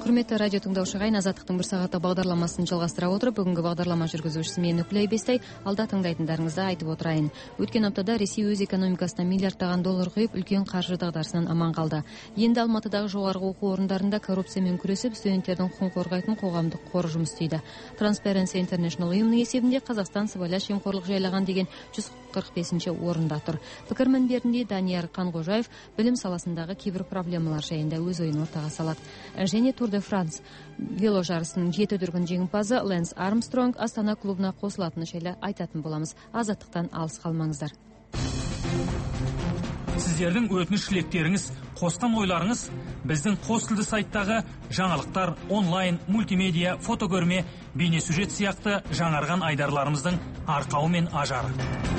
Құрметті радио тыңдаушы ағайын, Азаттықтың бір сағаты бағдарламасын жалғастыра отырып, бүгінгі бағдарлама жүргізушісі мен Нүклей Бестай. Алда тыңдайтындарыңызды айтып отырайын. Өткен аптада Ресей өз экономикасына миллиардтаған доллар құйып, үлкен қаржы дағдарысынан аман қалды. Енді Алматыдағы жоғарғы оқу орындарында коррупциямен күресіп, студенттердің құқығын қорғайтын қоғамдық қор жұмыс істейді. Transparency International ұйымының есебінде Қазақстан сыбайлас жемқорлық жайлаған деген 145-ші орында тұр. Пікір мінберінде Данияр Қанғожаев білім саласындағы кейбір проблемалар жайында өз ойын ортаға салады. Және Тур де Франс вело жарысының 7 дүркін жеңімпазы Лэнс Армстронг Астана клубына қосылатыны жайлы айтатын боламыз. Азаттықтан алыс қалмаңыздар. Сіздердің өтініш-тілектеріңіз, қосқан ойларыңыз біздің қос тілді сайттағы жаңалықтар, онлайн, мультимедиа, фотокөрме, бейнесюжет сияқты жаңарған айдарларымыздың арқауы мен ажары.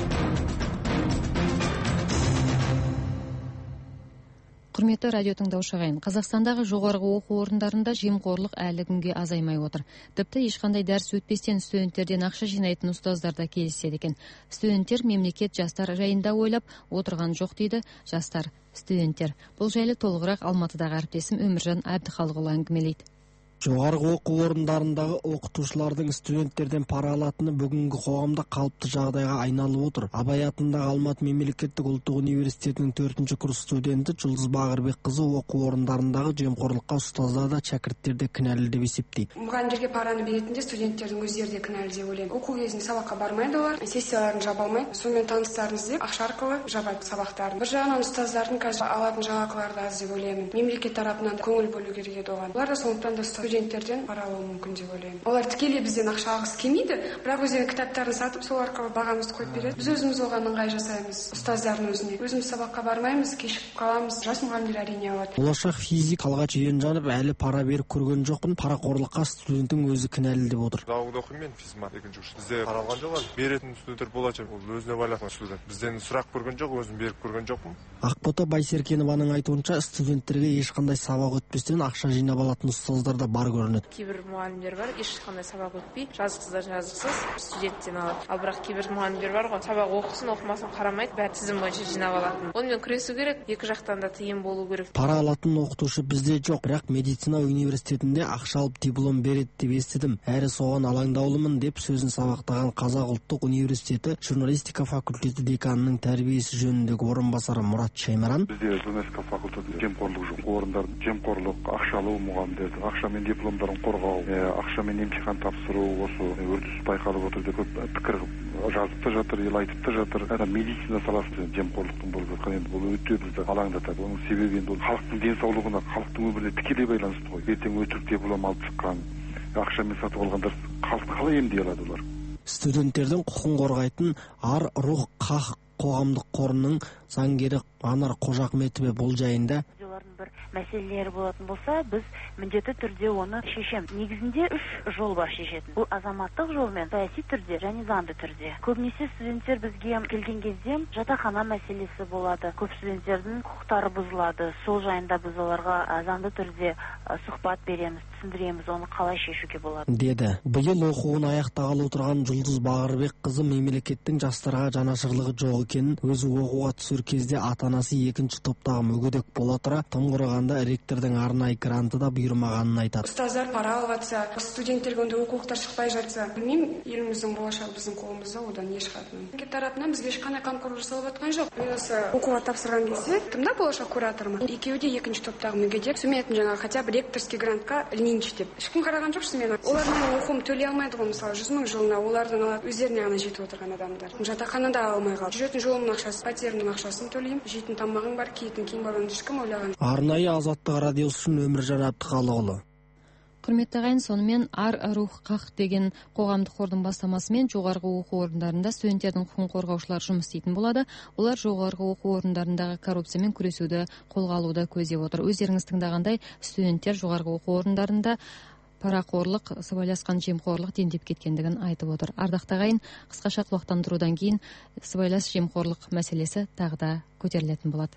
Құрметті радио тыңдаушы ағайын, Қазақстандағы жоғарғы оқу орындарында жемқорлық әлі күнге азаймай отыр. Тіпті ешқандай дәріс өтпестен студенттерден ақша жинайтын ұстаздар да кездеседі екен. Студенттер мемлекет жастар жайында ойлап отырған жоқ дейді жастар, студенттер. Бұл жайлы толығырақ Алматыдағы әріптесім Өміржан Әбдіхалықұлы әңгімелейді. Жоғарғы оқу орындарындағы оқытушылардың студенттерден пара алатыны бүгінгі қоғамда қалыпты жағдайға айналып отыр. Абай атындағы Алматы мемлекеттік ұлттық университетінің 4-ші курс студенті Жұлдыз Бағырбекқызы оқу орындарындағы жемқорлыққа ұстаздар да шәкірттер де кінәлі деп есептейді. Мұғалімдерге параны беретінде студенттердің өздері де кінәлі деп ойлаймын. Оқу кезінде сабаққа бармайды олар, сессияларын жаба алмайды. Сонымен таныстарын іздеп ақша арқылы жабады сабақтарын. Бір жағынан ұстаздардың қазір алатын жалақылары да аз деп ойлаймын. Мемлекет тарапынан көңіл бөлу керек еді оған. Олар да сондықтан да студенттерден пара алуы мүмкін деп ойлаймын. Олар тікелей бізден ақша алғысы келмейді, бірақ өздерінің кітаптарын сатып, сол арқылы бағамызды қойып береді. Біз өзіміз оған ыңғай жасаймыз, ұстаздардың өзіне. Өзіміз сабаққа бармаймыз, кешігіп қаламыз. Жас мұғалімдер әрине алады. Болашақ физик Талғат Жиенжанов әлі пара беріп көрген жоқпын, парақорлыққа студенттің өзі кінәлі деп отыр. Заводта оқимын, физмат 2-ші курс. Бізде пара алған жоқ, беретін студенттер болачак, ол өзіне байланысты студент. Бізден сұрақ көрген жоқ, өзім беріп көрген жоқпын. Ақбота Байсеркенованың айтуынша, студенттерге ешқандай сабақ өтпестен ақша жинап алатын ұстаздар да бар көрінеді. Кейбір мұғалімдер бар, ешқандай сабақ өтпей, жазықсыз студенттен алады. Ал бірақ кейбір мұғалімдер бар ғой, сабақ оқысын, оқымасын қарамайды, бәрі тізім бойынша жинап алатын. Онымен күресу керек, екі жақтан да тыйым болу керек. Пара алатын оқытушы бізде жоқ, бірақ медицина университетінде ақша алып диплом береді деп естідім. Әрі соған алаңдаулымын деп сөзін сабақтаған Қазақ ұлттық университеті журналистика факультеті деканының тәрбиесі жөніндегі орынбасары Мұрат Шаймаран. Бізде журналистика факультеті жемқорлық жоқ. Орындар жемқорлық, ақша алу мұғалімдерді, ақшамен дипломдарын қорғау, ақшамен емтихан тапсыру, осы үрдіс байқалып отыр деп көп пікір жазып та жатыр, айтып та жатыр. Медицина саласында жемқорлықтың болып жатқан, енді бұл өте бізді алаңдатады. Оның себебі енді халықтың денсаулығына, халықтың өміріне тікелей байланысты ғой. Ертең өтірік диплом алып шыққан, ақшамен сатып алғандар халықты қалай емдей алады олар? Студенттердің құқығын қорғайтын Ар Рух Қақ қоғамдық қорының заңгері Анар Қожахметова бұл жайында бір мәселелері болатын болса, біз міндетті түрде оны шешеміз. Негізінде 3 жол бар шешетін. Бұл азаматтық жолмен, саяси түрде және заңды түрде. Көбінесе студенттер бізге келген кезде жатақхана мәселесі болады. Көп студенттердің құқықтары бұзылады. Сол жайында біз оларға заңды түрде сұхбат береміз, түсіндіреміз, оны қалай шешуге болады. Деді. Биыл оқуын аяқтағалы отырған Жұлдыз Бағырбекқызы мемлекеттің жастарға жанашырлығы жоқ екенін, өзі оқуға түсер кезде ата-анасы 2-ші топтағы мүгедек бола тұра, тым құрығанда ректордың арнайы гранты да бұйырмағанын айтады. Ұстаздар пара алып жатса, студенттерге ондай оқулықтар шықпай жатса, білмеймін, еліміздің болашағы біздің қолымызда, одан не шығатынын. Мемлекет тарапынан бізге ешқандай қамқорлық жасалып жатқан жоқ. Мен осы оқуға тапсырған кезде, кімда болашақ куратормын? Екеуі де 2-ші топтағы мүгедек, сөметін жаңағы хотя бы ректорский грантқа ілінейінші деп. Ешкім қараған жоқ шынымен. Олар менің оқуым төлей алмайды ғой, мысалы 100 000 жылына олардың алады, өздеріне ғана жетіп отырған адамдар. Жатақханада алмай қалды. Жүретін жолымның ақшасы, пәтерімнің ақшасын төлеймін. Жейтін тамағың бар, киетін киім бар, оны ешкім ойлаған. Арнайы Азаттық радиосы үшін Өміржан Әбдіхалықұлы. Құрметті ағайын, сонымен Ар Рух Қақ деген қоғамдық қордың бастамасымен жоғарғы оқу орындарында студенттердің құқығын қорғаушылар жұмыс істейтін болады. Олар жоғарғы оқу орындарындағы коррупциямен күресуді қолға алуды көздеп отыр. Өздеріңіз тыңдағандай, студенттер жоғарғы оқу орындарында парақорлық, сыбайласқан жемқорлық дендеп кеткендігін айтып отыр. Ардақты ағайын, қысқаша құлақтандырудан кейін сыбайлас жемқорлық мәселесі тағы да көтерілетін болады.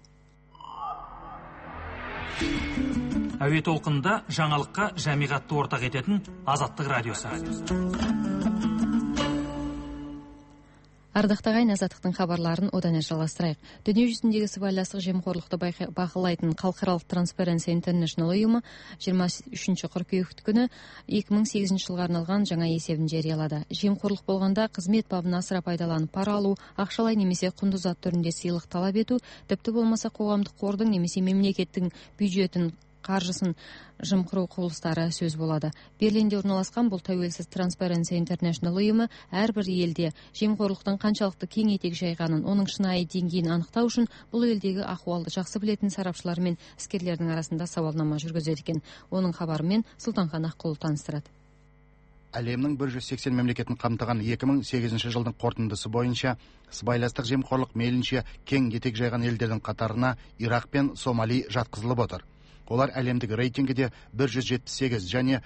Әуе толқынында жаңалыққа жамиғатты ортақ ететін Азаттық радиосы. Ардактуу агайын, Азаттыктын кабарларын одан ары жалгастырайык. Дүйнө жүзүндөгү сыбайластык, жемкорлукту бакылайтын Калкаралык Transparency International уюму 23-кыркүйек күнү 2008 жылга арналган жаңа эсебин жарыялады. Жемкорлук болгондо кызмет бабын асыра пайдаланып пара алуу, акчалай немесе кундуу зат түрүндө сыйлык талап этүү, типти болмосо коомдук кордун немесе мемлекеттин бюджетин каржысын жымкыруу кылмыштары сөз болот. Берлинде орналашкан бул тәуелсиз Transparency International уюму ар бир элде жемкорлуктун канчалықты кең этек жайганын, онун шынайы деңгээлин аныктоо үчүн бул элдеги акыбалды жакшы билетін сарапчылар мен искерлердин арасында сабалнама жүргүзөт экен. Онун кабары менен Султанхан Аккулов таныстырат. Әлемнің 180 мемлекетін қамтыған 2008 жылдың қорытындысы бойынша сыбайластық жемқорлық мейлінше кең етек жайған елдердің қатарына Ирак пен Сомали жатқызылып отыр. Олар әлемдік рейтингіде 178 және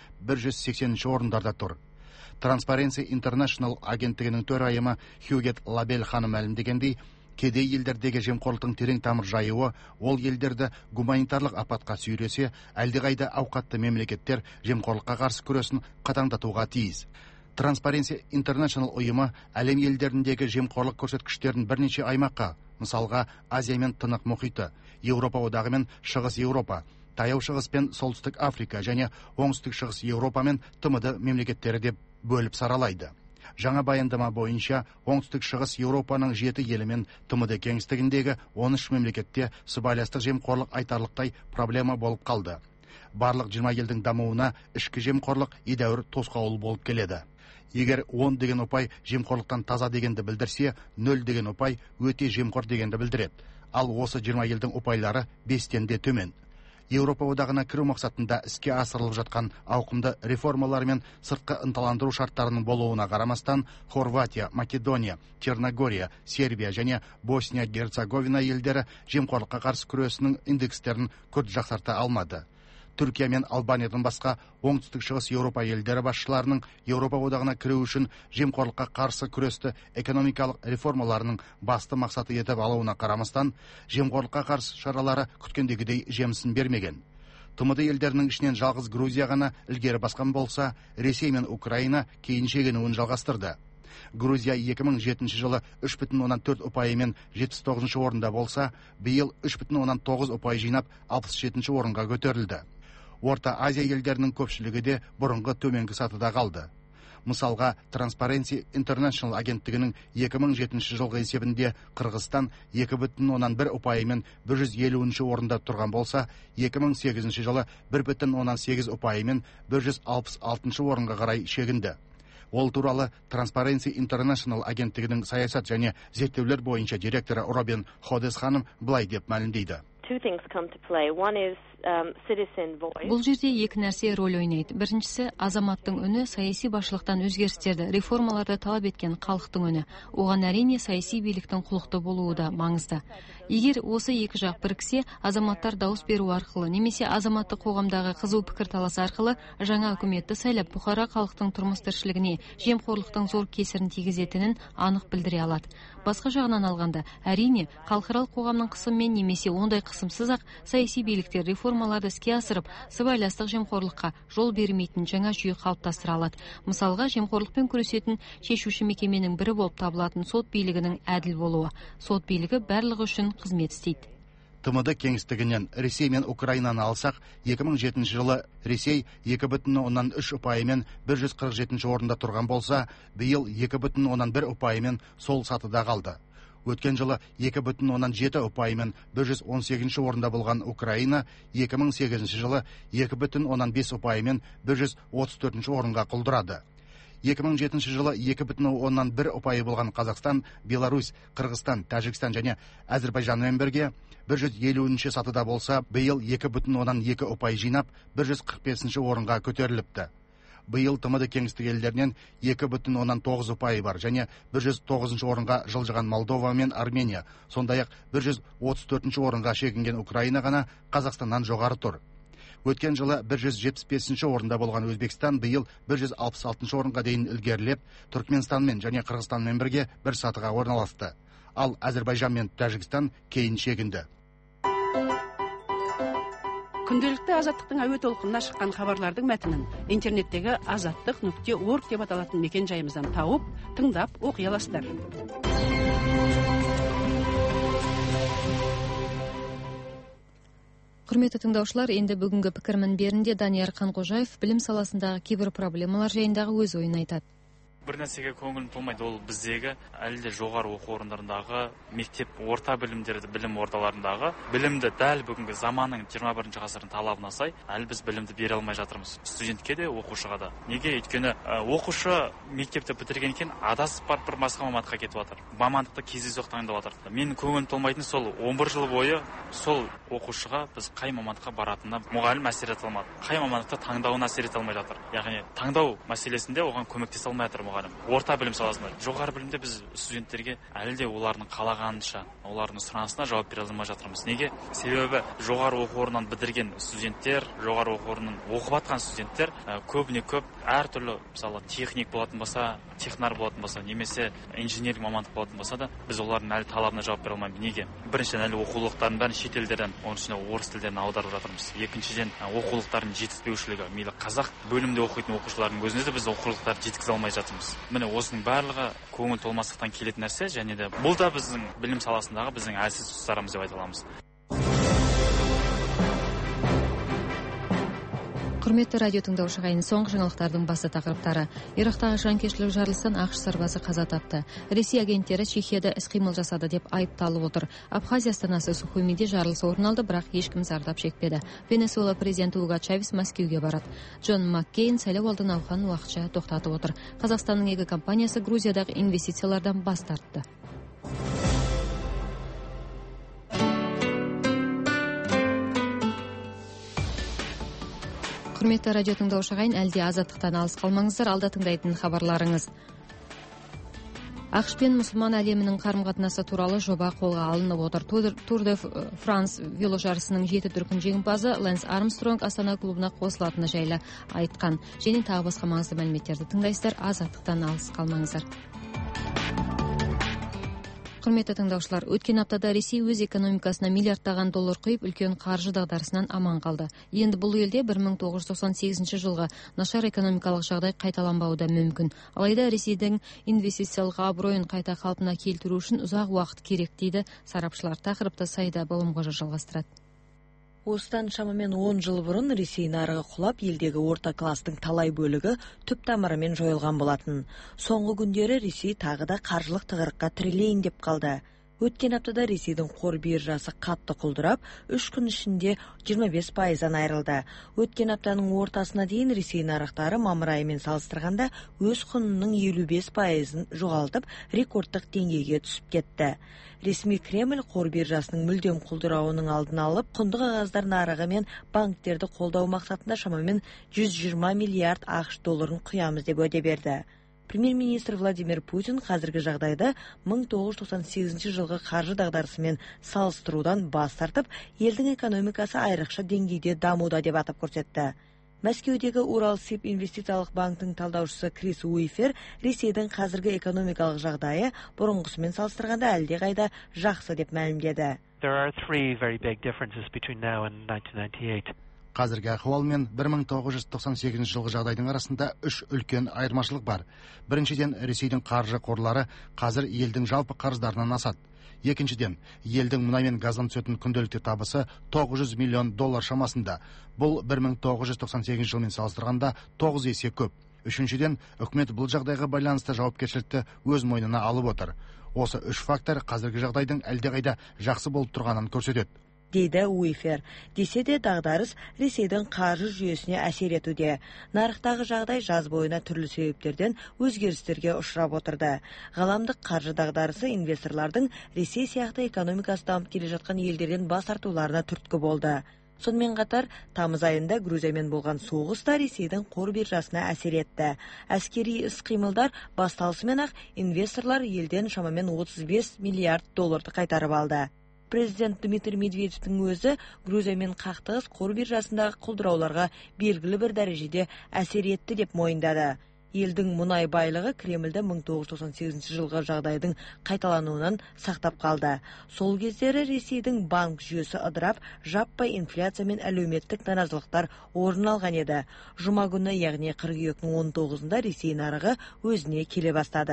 180 орындарда тұр. Transparency International агенттігінің төрайымы Хьюгет Лабель ханым мәлімдегендей, кедей елдердегі жемқорлықтың терең тамыр жайуы ол елдерді гуманитарлық апатқа сүйресе, әлдеқайда ауқатты мемлекеттер жемқорлыққа қарсы күресін қатаңдатуға тиіс. Transparency International ұйымы әлем елдеріндегі жемқорлық көрсеткіштерін бірнеше аймаққа, мысалға Азия мен Тынық мұхиты, Еуропа одағы мен Шығыс Еуропа, Таяу Шығыс пен Солтүстік Африка және Оңтүстік Шығыс Еуропа мен ТМД мемлекеттері деп бөліп саралайды. Жаңа баяндама бойынша Оңтүстік Шығыс Еуропаның 7 елі мен ТМД кеңістігіндегі 13 мемлекетте сыбайластық жемқорлық айтарлықтай проблема болып қалды. Барлық 20 елдің дамуына ішкі жемқорлық едәуір тосқауыл болып келеді. Егер 10 деген ұпай жемқорлықтан таза дегенді білдірсе, 0 деген ұпай өте жемқор дегенді білдіреді. Ал осы 20 елдің ұпайлары 5-тен де төмен. Еуропа одағына кіру мақсатында іске асырылып жатқан ауқымды реформалар мен сыртқы ынталандыру шарттарының болуына қарамастан, Хорватия, Македония, Черногория, Сербия және Босния-Герцеговина елдері жемқорлыққа қарсы күресінің индекстерін күрт жақсарта алмады. Түркия мен Албаниядан басқа оңтүстік шығыс Еуропа елдері басшыларының Еуропа одағына кіру үшін жемқорлыққа қарсы күресті экономикалық реформаларының басты мақсаты етіп алуына қарамастан, жемқорлыққа қарсы шаралары күткендегідей жемісін бермеген. ТМД елдерінің ішінен жалғыз Грузия ғана ілгері басқан болса, Ресей мен Украина кейін шегінуін жалғастырды. Грузия 2007 жылы 3,4 ұпайымен 79 орында болса, биыл 3,9 ұпай жинап 67 орынға көтерілді. Орта Азия елдерінің көпшілігі де бұрынғы төменгі сатыда қалды. Мысалға, Transparency International агенттігінің 2007 жылғы есебінде Қырғызстан 2,1 ұпайымен 150 орында тұрған болса, 2008 жылы 1,8 ұпайымен 166 орынға қарай шегінді. Ол туралы Transparency International агенттігінің саясат және зерттеулер бойынша директоры Робин Ходес ханым былай деп мәлімдейді. Бұл жерде екі нәрсе рөл ойнайды. Біріншісі, азаматтың үні саяси басшылықтан өзгерістерді, реформаларды талап еткен халықтың үні. Оған әрине саяси биліктің құлықты болуы да маңызды. Егер осы екі жақ біріксе, азаматтар дауыс беру арқылы немесе азаматтық қоғамдағы қызу пікірталас арқылы жаңа үкіметті сайлап, бұқара халықтың тұрмыс-тіршілігіне жемқорлықтың зор кесірін тигізетінін анық білдіре алады. Басқа жағынан алғанда, әрине, халықаралық қоғамның қысымымен немесе ондай қысымсыз-ақ саяси биліктер реформаларды іске асырып, сыбайластық жемқорлыққа жол бермейтін жаңа жүйе қалыптастыра алады. Мысалға, жемқорлықпен күресетін шешуші мекеменің бірі болып табылатын сот билігінің әділ болуы. Сот билігі барлығы үшін қызмет істейді. ТМД кеңістігінен Ресей мен Украинаны алсақ, 2007 жылы Ресей 2,3 ұпайымен 147 орында тұрған болса, биыл 2,1 ұпайымен сол сатыда қалды. Өткен жылы 2,7 ұпайымен 118 орында болған Украина 2008 жылы 2,5 ұпайымен 134 орынға құлдырады. 2007 жылы 2,1 ұпайы болған Қазақстан, Беларусь, Қырғызстан, Тәжікстан және Әзербайжанмен бірге 150 сатыда болса, биыл 2,2 ұпай жинап 145 орынға көтеріліпті. Биыл ТМД кеңістік елдерінен 2,9 ұпайы бар және 109 орынға жылжыған Молдова мен Армения, сондай-ақ 134 орынға шегінген Украина ғана Қазақстаннан жоғары тұр. Өткен жылы 175 орында болған Өзбекстан биыл 166 орынға дейін ілгерілеп, Түркменстанмен және Қырғызстанмен бірге бір сатыға орналасты. Ал Әзербайжан мен Тәжікстан кейін шегінді. Күнделікті азаттықтың әуе толқынына шыққан хабарлардың мәтінін интернеттегі azattiq.org деп аталатын мекен жайымыздан тауып, тыңдап оқи аласыздар. Құрметті тыңдаушылар, енді бүгінгі пікір мінберінде Данияр Қанқожаев білім саласындағы кейбір проблемалар жайындағы өз ойын айтады. Бір нәрсеге көңілім толмайды, ол біздегі әлі де жоғары оқу орындарындағы мектеп, орта білім ордаларындағы білімді дәл бүгінгі заманның 21 ғасырдың талабына сай әлі біз білімді бере алмай жатырмыз. Студентке де, оқушыға да. Неге? Өйткені оқушы мектепті бітірген екен адасып барып бір басқа мамандыққа кетіп жатыр. Мамандықты кездейсоқ таңдап жатыр. Менің көңілім толмайтын сол 11 жыл бойы сол оқушыға біз қай мамандыққа баратынына мұғалім әсер ете алмады. Қай мамандықты таңдауына әсер ете алмай жатыр. Яғни таңдау мәселесінде оған көмектесе алмай жатыр. Орта білім саласында, жоғары білімде біз студенттерге әлі де олардың қалағанынша, олардың сұранысына жауап бере алмай жатырмыз. Неге? Себебі жоғары оқу орнынан бітірген студенттер, жоғары оқу орнынан оқып жатқан студенттер көбіне көп әртүрлі, мысалы, техник болатын болса, технар болатын болса, немесе инженерлік мамандық болатын болса да, біз олардың әлі талабына жауап бере алмаймыз. Неге? Біріншіден әлі оқулықтардың бәрін шетелдерден, оның ішінде орыс тілдерін аударып жатырмыз. Екіншіден оқулықтардың жетіспеушілігі, мейлі қазақ бөлімде оқитын оқушылардың өзінде де біз оқулықтарды жеткізе алмай жатырмыз. Міне осының барлығы көңіл толмастықтан келетін нәрсе, және де бұл да біздің білім саласындағы біздің әлсіз тұстарымыз деп айта аламыз. Құрметті радио тыңдаушы ағайын, соңғы жаңалықтардың басты тақырыптары. Ирактағы жанкештілік жарылыстан ақш сарбазы қаза тапты. Ресей агенттері Чехияда іс-қимыл жасады деп айыпталып отыр. Абхазия астанасы Сухумиде жарылыс орын алды, бірақ ешкім зардап шекпеді. Венесуэла президенті Уго Чавес Мәскеуге барады. Джон Маккейн сайлау алды науқанын уақытша тоқтатып отыр. Қазақстанның екі компаниясы Грузиядағы инвестициялардан бас тартты. Құрметті радио тыңдаушы ағайын, әлде азаттықтан алыс қалмаңыздар, алда тыңдайтын хабарларыңыз. ақш пен мұсылман әлемінің қарым-қатынасы туралы жоба қолға алынып отыр. Тур де Франс веложарысының 7 дүркін жеңімпазы Лэнс Армстронг Астана клубына қосылатыны жайлы айтқан. Және тағы басқа маңызды мәліметтерді тыңдайсыздар, азаттықтан алыс қалмаңыздар. Құрметті тыңдаушылар, өткен аптада Ресей өз экономикасына миллиардтаған доллар құйып, үлкен қаржы дағдарысынан аман қалды. Енді бұл елде 1998 жылғы нашар экономикалық жағдай қайталанбауы да мүмкін. Алайда Ресейдің инвестициялық абыройын қайта қалпына келтіру үшін ұзақ уақыт керек дейді сарапшылар. Тақырыпты Сайда Болымғожа жалғастырады. Осыдан шамамен 10 жыл бұрын Ресей нарығы құлап, елдегі орта кластың талай бөлігі түп тамырымен жойылған болатын. Соңғы күндері Ресей тағы да қаржылық тығырыққа тірелейін деп қалды. Өткен аптада Ресейдің қор биржасы қатты құлдырап, 3 күн ішінде 25%-дан айырылды. Өткен аптаның ортасына дейін Ресей нарықтары мамыр айымен салыстырғанда өз құнының 55%-ын жоғалтып, рекордтық деңгейге түсіп кетті. Ресми Кремль қор биржасының мүлдем құлдырауының алдын алып, құнды қағаздар нарығы мен банктерді қолдау мақсатында шамамен 120 миллиард ақш долларын құямыз деп уәде берді. Премьер-министр Владимир Путин қазіргі жағдайды 1998 жылғы қаржы дағдарысымен салыстырудан бас тартып, елдің экономикасы айрықша деңгейде дамуда деп атап көрсетті. Мәскеудегі Уралсиб инвестициялық банктың талдаушысы Крис Уифер Ресейдің қазіргі экономикалық жағдайы бұрынғысымен салыстырғанда әлдеқайда жақсы деп мәлімдеді. Қазіргі ахуал мен 1998 жылғы жағдайдың арасында 3 үлкен айырмашылық бар. Біріншіден, Ресейдің қаржы қорлары қазір елдің жалпы қарыздарынан асады. Екіншіден, елдің мұнай мен газдан түсетін күнделікті табысы 900 миллион доллар шамасында. Бұл 1998 жылмен салыстырғанда 9 есе көп. Үшіншіден, үкімет бұл жағдайға байланысты жауапкершілікті өз мойнына алып отыр. Осы 3 фактор қазіргі жағдайдың әлдеқайда жақсы болып тұрғанын көрсетеді, дейді Уифер. Десе де дағдарыс Ресейдің қаржы жүйесіне әсер етуде. Нарықтағы жағдай жаз бойына түрлі себептерден өзгерістерге ұшырап отырды. Ғаламдық қаржы дағдарысы инвесторлардың Ресей сияқты экономикасы дамып келе жатқан елдерден бас тартуларына түрткі болды. Сонымен қатар, тамыз айында Грузиямен болған соғыс та Ресейдің қор биржасына әсер етті. Әскери іс-қимылдар басталысымен-ақ инвесторлар елден шамамен 35 миллиард долларды қайтарып алды. Президент Дмитрий Медведевтің өзі Грузиямен қақтығыс қор биржасындағы құлдырауларға белгілі бір дәрежеде әсер етті деп мойындады. Елдің мұнай байлығы Кремльді 1998 жылғы жағдайдың қайталануынан сақтап қалды. Сол кездері Ресейдің банк жүйесі ыдырап, жаппай инфляция мен әлеуметтік наразылықтар орын алған еді. Жұма күні, яғни қыркүйектің 19-ында Ресей нарығы өзіне келе бастады.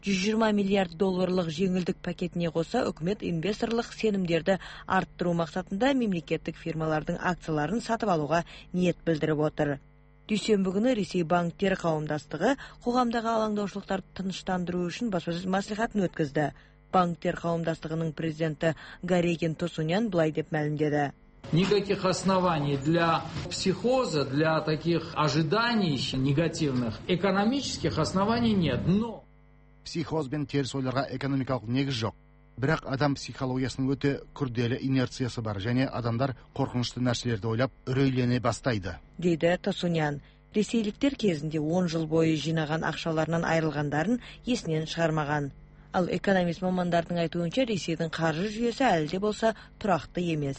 120 миллиард долларлық жеңілдік пакетіне қоса, үкімет инвесторлық сенімдерді арттыру мақсатында мемлекеттік фирмалардың акцияларын сатып алуға ниет білдіріп отыр. Дүйсенбі күні Ресей банктер қауымдастығы қоғамдағы алаңдаушылықтарды тыныштандыру үшін баспасөз мәслихатын өткізді. Банктер қауымдастығының президенті Гарегин Тосунян былай деп мәлімдеді. Никаких оснований для психоза, для таких ожиданий негативных, экономических оснований нет. Но психоз бен теріс ойларға экономикалық негіз жоқ. Бірақ адам психологиясының өте күрделі инерциясы бар, және адамдар қорқынышты нәрселерді ойлап үрейлене бастайды, дейді Тосунян. Ресейліктер кезінде 10 жыл бойы жинаған ақшаларынан айырылғандарын есінен шығармаған. Ал экономист мамандардың айтуынша, Ресейдің қаржы жүйесі әлі де болса тұрақты емес.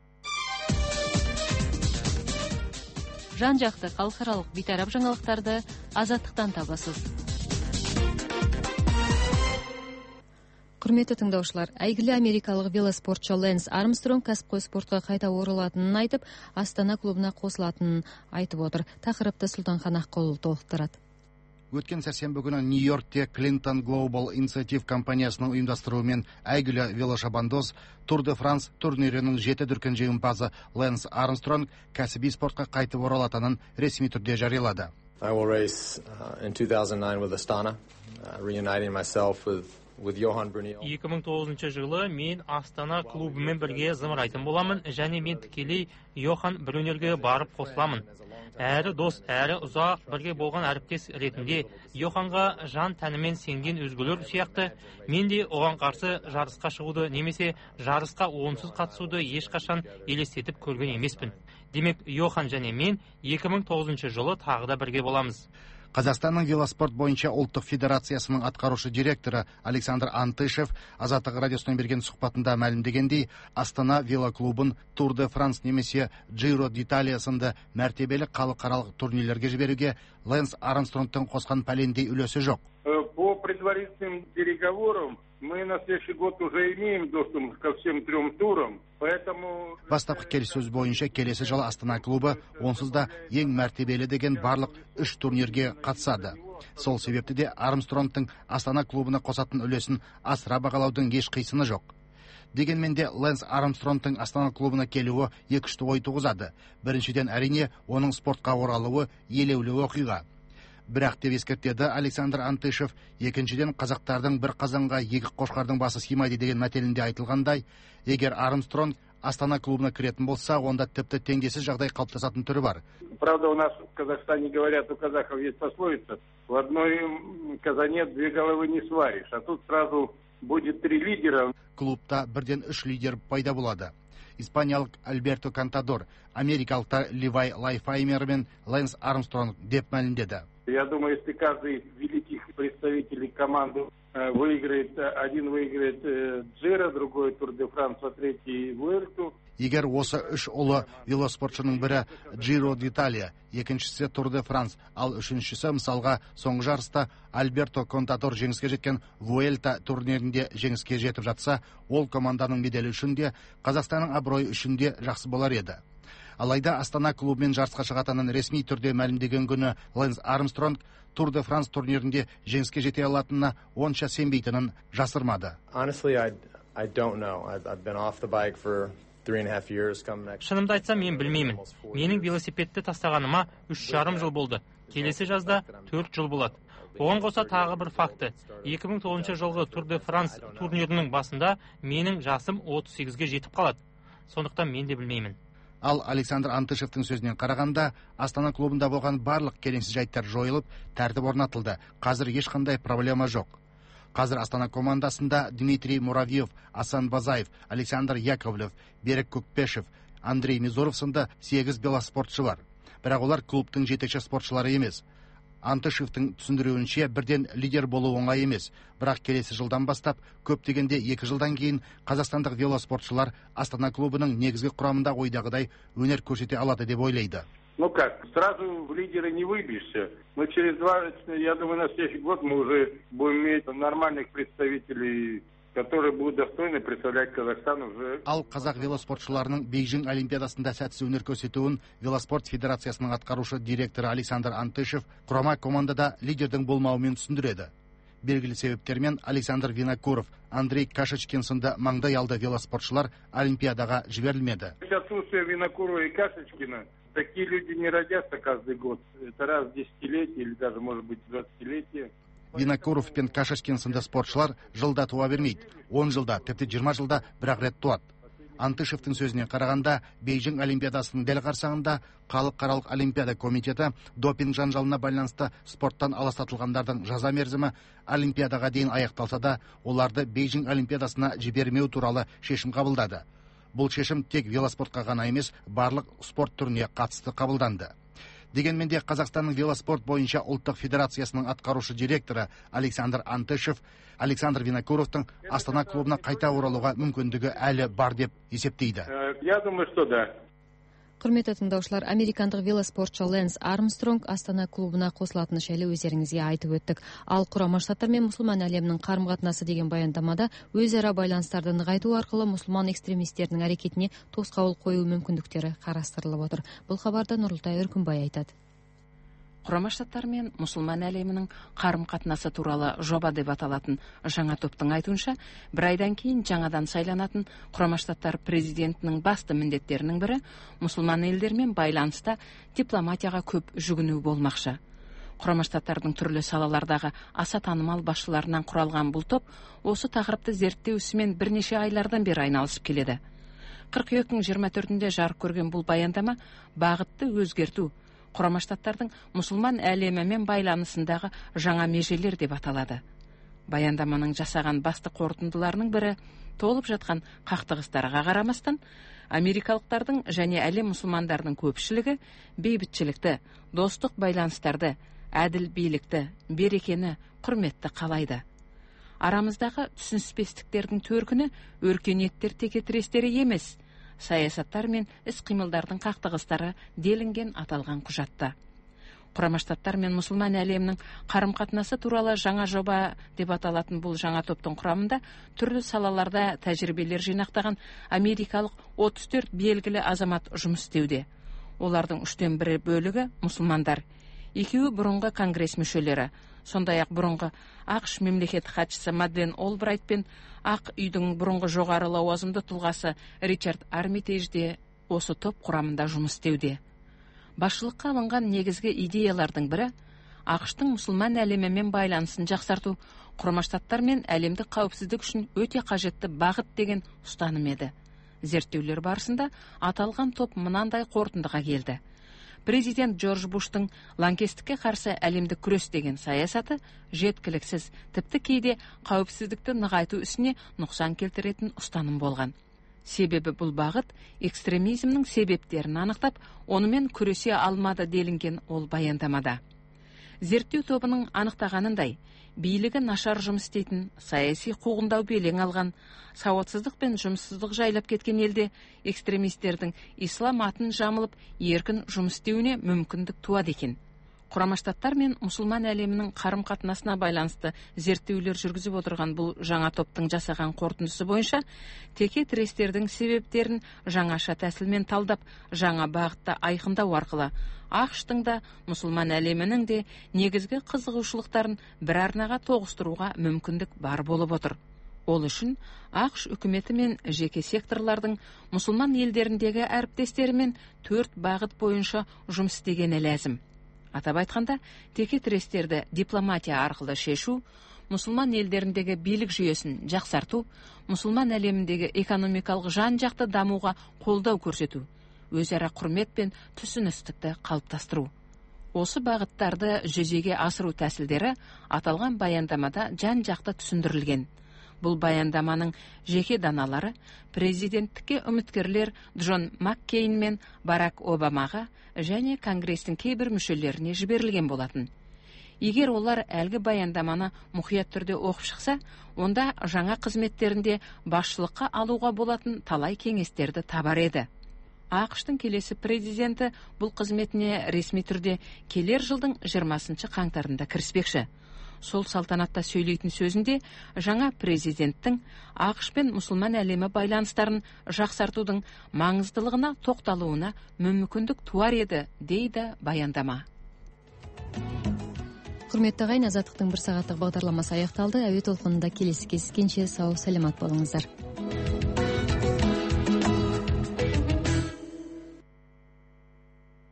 Жан-жақты халықаралық бейтарап жаңалықтарды Азаттықтан табасыз. Құрметті тыңдаушылар, әйгілі америкалық велоспортшы Лэнс Армстронг кәсіпқой спортқа қайта оралатынын айтып, Астана клубына қосылатынын айтып отыр. Тақырыпты Сұлтанхан Аққұлы толықтырады. Өткен сәрсенбі күні Нью-Йоркте Clinton Global Initiative компаниясының ұйымдастыруымен әйгілі велошабандоз Тур де Франс турнирінің 7 дүркін жеңімпазы Лэнс Армстронг кәсіби спортқа қайтып оралатынын ресми түрде жариялады. I will race in 2009 with Astana, reuniting myself with Johan Brunel. 2009 жылы мен Астана клубымен бірге зымырайтын боламын, және мен тікелей Йохан Брюнерге барып қосыламын. Әрі дос, әрі ұзақ бірге болған әріптес ретінде Йоханға жан тәнімен сенген өзгелер сияқты, мен де оған қарсы жарысқа шығуды немесе жарысқа онсыз қатысуды ешқашан елестетіп көрген емеспін. Демек, Йохан және мен 2009 жылы тағы да бірге боламыз. Қазақстанның велоспорт бойынша ұлттық федерациясының атқарушы директоры Александр Антышев Азаттық радиосына берген сұхбатында мәлімдегендей, Астана велоклубын Тур де Франс немесе Джиро d'Italia сынды мәртебелі халықаралық турнирлерге жіберуге Лэнс Армстронгтың қосқан пәлендей үлесі жоқ. По предварительным переговорам мы на следующий год уже имеем доступ ко всем 3 турам, поэтому... Бастапқы келіссөз бойынша келесі жылы Астана клубы онсыз да ең мәртебелі деген барлық 3 турнирге қатысады. Сол себепті де Армстронгтың Астана клубына қосатын үлесін асыра бағалаудың еш қисыны жоқ. Дегенмен де Лэнс Армстронгтың Астана клубына келуі екішті ой туғызады. Біріншіден әрине оның спортқа оралуы елеулі оқиға. Бірақ деп ескертеді Александр Антышев, екіншіден қазақтардың бір қазанға екі қошқардың басы сыймайды деген мәтелінде айтылғандай, егер Армстронг Астана клубына кіретін болса, онда тіпті теңдессіз жағдай қалыптасатын түрі бар. Правда, у нас в Казахстане говорят, у казахов есть пословица: в одной казане 2 головы не сваришь, а тут сразу будет 3 лидера. Клубта бірден 3 лидер пайда болады. Испаниялық Альберто Контадор, америкалық Ливай Лайфаймер мен Лэнс Армстронг деп мәлімдеді. Я думаю, если каждый из великих представителей команды выиграет, один выиграет Джиро, другой Тур де Франс, а третий Vueltu. Егер осы 3 ұлы велоспортшының бірі Джиро d'Italia, екіншісі Тур де Франс, ал үшіншісі мысалға соңғы жарыста Альберто Контадор жеңіске жеткен Vuelta турнирінде жеңіске жетіп жатса, ол команданың беделі үшін де, Қазақстанның абыройы үшін де жақсы болар еді. Алайда Астана клубымен жарысқа шығатынын ресми түрде мәлімдеген күні Лэнс Армстронг Тур де Франс турнирінде жеңіске жете алатынына онша сенбейтінін жасырмады. Honestly, I don't know. I've been off the bike for 3.5 years. Шынымды айтсам, мен білмеймін. Менің велосипедті тастағаныма 3,5 жыл болды. Келесі жазда 4 жыл болады. Оған қоса тағы бір факты. 2009 жылғы Тур де Франс турнирінің басында менің жасым 38-ге жетіп қалады. Сондықтан мен де білмеймін. Ал Александр Антышевтің сөзінен қарағанда, Астана клубында болған барлық келеңсіз жайттар жойылып, тәртіп орнатылды. Қазір ешқандай проблема жоқ. Қазір Астана командасында Дмитрий Муравьев, Асан Базаев, Александр Яковлев, Берік Көкпешев, Андрей Мизоров сынды 8 велоспортшы бар. Бірақ олар клубтың жетекші спортшылары емес. Антышевтің түсіндіруінше, бірден лидер болу оңай емес. Бірақ келесі жылдан бастап, көп дегенде 2 жылдан кейін қазақстандық велоспортшылар Астана клубының негізгі құрамында ойдағыдай өнер көрсете алады деп ойлайды. Ну как, сразу в лидеры не выбьешься. Но через 2, я думаю, на следующий год мы уже будем иметь нормальных представителей, которые будут достойны представлять Казахстан уже. Ал қазақ велоспортшыларының Бейжің олимпиадасында сәтсіз өнер көрсетуін Велоспорт федерациясының атқарушы директоры Александр Антышев құрама командада лидердің болмауымен түсіндіреді. белгілі себептермен Александр Винокуров, Андрей Кашечкин сынды маңдай алды велоспортшылар Олимпиадаға жіберілмеді. Отсутствие Винокурова и Кашечкина, такие люди не родятся каждый год. Это раз в десятилетие или даже, может быть, 20-летие. Винокуров пен Кашечкин сынды спортшылар жылда туа бермейді. 10 жылда, тіпті 20 жылда бір-ақ рет туады. Антышевтің сөзіне қарағанда, Бейжің Олимпиадасының дәл қарсаңында Халықаралық Олимпиада комитеті допинг жанжалына байланысты спорттан аластатылғандардың жаза мерзімі Олимпиадаға дейін аяқталса да, оларды Бейжің Олимпиадасына жібермеу туралы шешім қабылдады. Бұл шешім тек велоспортқа ғана емес, барлық спорт түріне қатысты қабылданды. Дегенмен де Қазақстанның велоспорт бойынша ұлттық федерациясының атқарушы директоры Александр Антышев Александр Винокуровтың Астана клубына қайта оралуға мүмкіндігі әлі бар деп есептейді. Я думаю, что да. Құрметті тыңдаушылар, американдық велоспортшы Лэнс Армстронг Астана клубына қосылатыны жайлы өздеріңізге айтып өттік. Ал Құрама Штаттар мен мұсылман әлемінің қарым-қатынасы деген баяндамада өзара байланыстарды нығайту арқылы мұсылман экстремистерінің әрекетіне тосқауыл қою мүмкіндіктері қарастырылып отыр. Бұл хабарды Нұрлытай Үркімбай айтады. Құрама Штаттар мен мұсылман әлемінің қарым-қатынасы туралы жоба деп аталатын жаңа топтың айтуынша, бір айдан кейін жаңадан сайланатын Құрама Штаттар президентінің басты міндеттерінің бірі мұсылман елдермен байланыста дипломатияға көп жүгіну болмақшы. Құрама Штаттардың түрлі салалардағы аса танымал басшыларынан құралған бұл топ осы тақырыпты зерттеу ісімен бірнеше айлардан бері айналысып келеді. Қыркүйектің 24-інде жарық көрген бұл баяндама бағытты өзгерту, Құрама Штаттардың мұсылман әлемімен байланысындағы жаңа межелер деп аталады. Баяндаманың жасаған басты қорытындыларының бірі толып жатқан қақтығыстарға қарамастан, америкалықтардың және әлем мұсылмандардың көпшілігі бейбітшілікті, достық байланыстарды, әділ билікті, берекені, құрметті қалайды. Арамыздағы түсініспестіктердің төркіні өркениеттер текетірестері емес, саясаттар мен іс-қимылдардың қақтығыстары делінген аталған құжатта. Құрама Штаттар мен мұсылман әлемінің қарым-қатынасы туралы жаңа жоба деп аталатын бұл жаңа топтың құрамында түрлі салаларда тәжірибелер жинақтаған америкалық 34 белгілі азамат жұмыс істеуде. Олардың 3/1 бөлігі мұсылмандар, 2 бұрынғы конгресс мүшелері, сондай-ақ бұрынғы ақш мемлекеттік хатшысы Мадлен Олбрайт пен Ақ үйдің бұрынғы жоғары лауазымды тұлғасы Ричард Армитейж де осы топ құрамында жұмыс істеуде. Басшылыққа алынған негізгі идеялардың бірі ақштың мұсылман әлемімен байланысын жақсарту, Құрама Штаттар мен әлемдік қауіпсіздік үшін өте қажетті бағыт деген ұстаным еді. Зерттеулер барысында аталған топ мынандай қорытындыға келді. Президент Джордж Буштың лаңкестікке қарсы әлемдік күрес деген саясаты жеткіліксіз, тіпті кейде қауіпсіздікті нығайту ісіне нұқсан келтіретін ұстаным болған. Себебі бұл бағыт экстремизмнің себептерін анықтап, онымен күресе алмады делінген ол баяндамада. Зерттеу тобының анықтағанындай, билігі нашар жұмыс істейтін, саяси қуғындау белең алған, сауатсыздық пен жұмыссыздық жайлап кеткен елде экстремистердің ислам атын жамылып еркін жұмыс істеуіне мүмкіндік туады екен. Құрама Штаттар мен мұсылман әлемінің қарым-қатынасына байланысты зерттеулер жүргізіп отырған бұл жаңа топтың жасаған қорытындысы бойынша, теке тірестердің себептерін жаңаша тәсілмен талдап, жаңа бағытта айқындау арқылы ақштың да, мұсылман әлемінің де негізгі қызығушылықтарын бір арнаға тоғыстыруға мүмкіндік бар болып отыр. Ол үшін ақш үкіметі мен жеке секторлардың мұсылман елдеріндегі әріптестерімен 4 бағыт бойынша жұмыс істегені ләзім. Атап айтқанда, теке тірестерді дипломатия арқылы шешу, мұсылман елдеріндегі билік жүйесін жақсарту, мұсылман әлеміндегі экономикалық жан-жақты дамуға қолдау көрсету, өзара құрмет пен түсіністікті қалыптастыру. Осы бағыттарды жүзеге асыру тәсілдері аталған баяндамада жан-жақты түсіндірілген. Бұл баяндаманың жеке даналары президенттікке үміткерлер Джон Маккейн мен Барак Обамаға және Конгрестің кейбір мүшелеріне жіберілген болатын. Егер олар әлгі баяндаманы мұқият түрде оқып шықса, онда жаңа қызметтерінде басшылыққа алуға болатын талай кеңестерді табар еді. ақш-тың келесі президенті бұл қызметіне ресми түрде келер жылдың 20 қаңтарында кіріспекші. Сол салтанатта сөйлейтін сөзінде жаңа президенттің ақш пен мұсылман әлемі байланыстарын жақсартудың маңыздылығына тоқталуына мүмкіндік туар еді, дейді баяндама. Құрметті ағайын, азаттықтың бір сағаттық бағдарламасы аяқталды. Әуе толқынында келесі кездескенше сау, саламат болыңыздар.